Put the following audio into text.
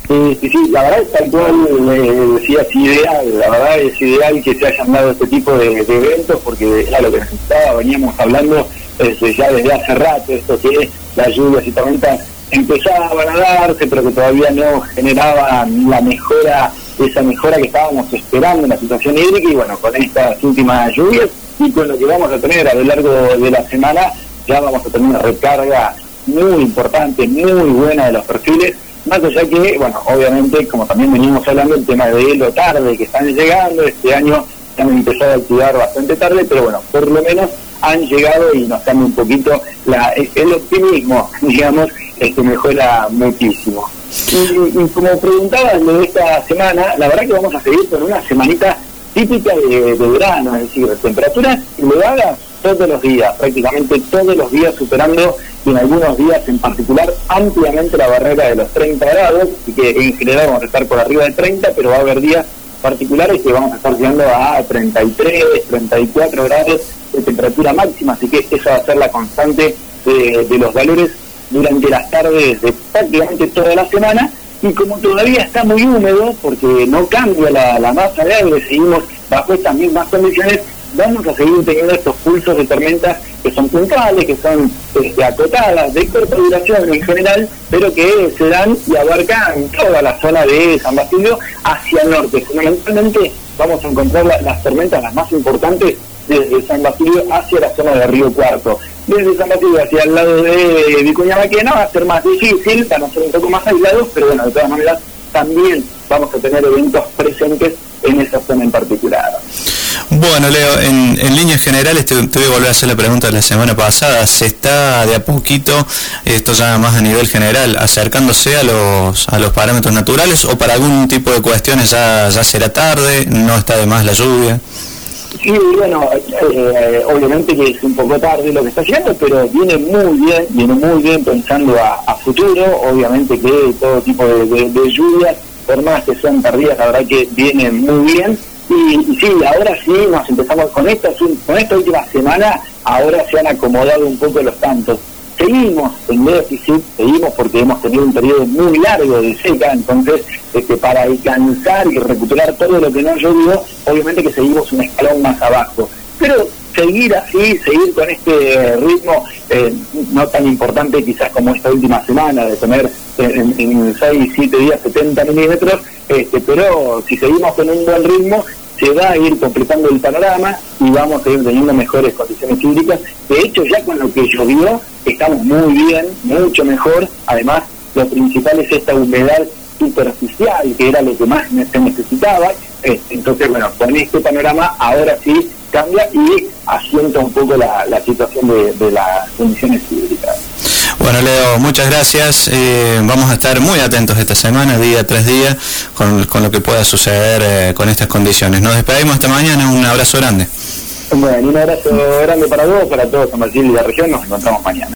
Sí, la verdad es tal cual decía, es ideal, la verdad es ideal que se hayan dado este tipo de eventos, porque era lo que necesitaba, veníamos hablando ya desde hace rato, esto que las lluvias y tormentas empezaban a darse, pero que todavía no generaban esa mejora que estábamos esperando en la situación hídrica, y bueno, con estas últimas lluvias y con lo que vamos a tener a lo largo de la semana, ya vamos a tener una recarga muy importante, muy buena de los perfiles, más allá que, bueno, obviamente, como también venimos hablando, el tema de lo tarde que están llegando, este año se han empezado a activar bastante tarde, pero bueno, por lo menos han llegado y nos cambia un poquito el optimismo, digamos, mejora muchísimo. Y como preguntabas de esta semana, la verdad que vamos a seguir con una semanita típica de verano, es decir, temperaturas elevadas todos los días, prácticamente todos los días, superando y en algunos días en particular ampliamente la barrera de los 30 grados, así que en general vamos a estar por arriba de 30, pero va a haber días particulares que vamos a estar llegando a 33, 34 grados de temperatura máxima, así que esa va a ser la constante de los valores durante las tardes de prácticamente toda la semana. Y como todavía está muy húmedo, porque no cambia la masa de aire, seguimos bajo estas mismas condiciones, vamos a seguir teniendo estos pulsos de tormentas que son puntuales, que son acotadas, de corta duración en general, pero que se dan y abarcan toda la zona de San Basilio hacia el norte. Fundamentalmente vamos a encontrar las tormentas las más importantes desde San Basilio hacia la zona de Río Cuarto. Desde San Basilio hacia el lado de Vicuña Maquena va a ser más difícil, van a ser un poco más aislados, pero bueno, de todas maneras también vamos a tener eventos presentes en esa zona en particular. Bueno, Leo, en líneas generales te voy a volver a hacer la pregunta de la semana pasada. ¿Se está de a poquito, esto ya más a nivel general, acercándose a los parámetros naturales, o para algún tipo de cuestiones ya será tarde, no está de más la lluvia? Sí, bueno, obviamente que es un poco tarde lo que está llegando, pero viene muy bien pensando a futuro. Obviamente que todo tipo de lluvias, por más que sean tardías, la verdad que vienen muy bien. Y sí, ahora sí nos empezamos con esta última semana, ahora se han acomodado un poco los tantos. Seguimos en déficit, seguimos porque hemos tenido un periodo muy largo de seca, entonces para alcanzar y recuperar todo lo que no llovió, obviamente que seguimos un escalón más abajo. Pero seguir así, seguir con este ritmo, no tan importante quizás como esta última semana, de tener en 6-7 días 70 milímetros, pero si seguimos con un buen ritmo, se va a ir completando el panorama y vamos a ir teniendo mejores condiciones hídricas. De hecho, ya con lo que llovió, estamos muy bien, mucho mejor. Además, lo principal es esta humedad superficial, que era lo que más se necesitaba. Entonces, bueno, con este panorama, ahora sí cambia y asienta un poco la situación de las condiciones hídricas. Bueno, Leo, muchas gracias. Vamos a estar muy atentos esta semana, día tras día, con lo que pueda suceder con estas condiciones. Nos despedimos esta mañana, un abrazo grande. Bueno, un abrazo grande para vos, para todos San Basilio y la región. Nos encontramos mañana.